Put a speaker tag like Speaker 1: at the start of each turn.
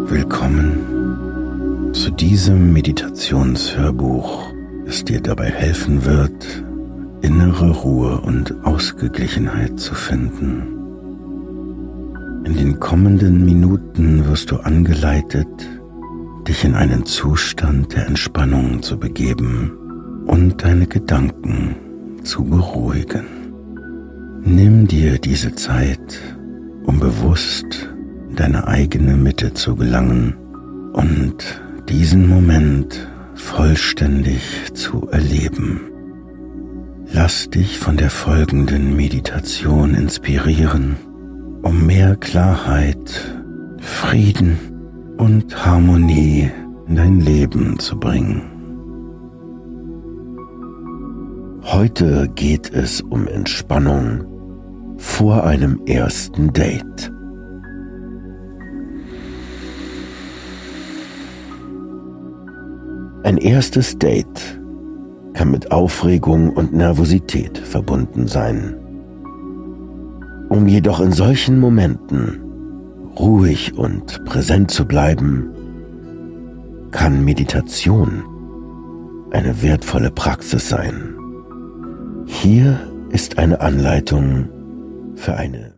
Speaker 1: Willkommen zu diesem Meditationshörbuch, das dir dabei helfen wird, innere Ruhe und Ausgeglichenheit zu finden. In den kommenden Minuten wirst du angeleitet, dich in einen Zustand der Entspannung zu begeben und deine Gedanken zu beruhigen. Nimm dir diese Zeit, um bewusst in deine eigene Mitte zu gelangen und diesen Moment vollständig zu erleben. Lass dich von der folgenden Meditation inspirieren, um mehr Klarheit, Frieden und Harmonie in dein Leben zu bringen. Heute geht es um Entspannung vor einem ersten Date. Ein erstes Date kann mit Aufregung und Nervosität verbunden sein. Um jedoch in solchen Momenten ruhig und präsent zu bleiben, kann Meditation eine wertvolle Praxis sein. Hier ist eine Anleitung für eine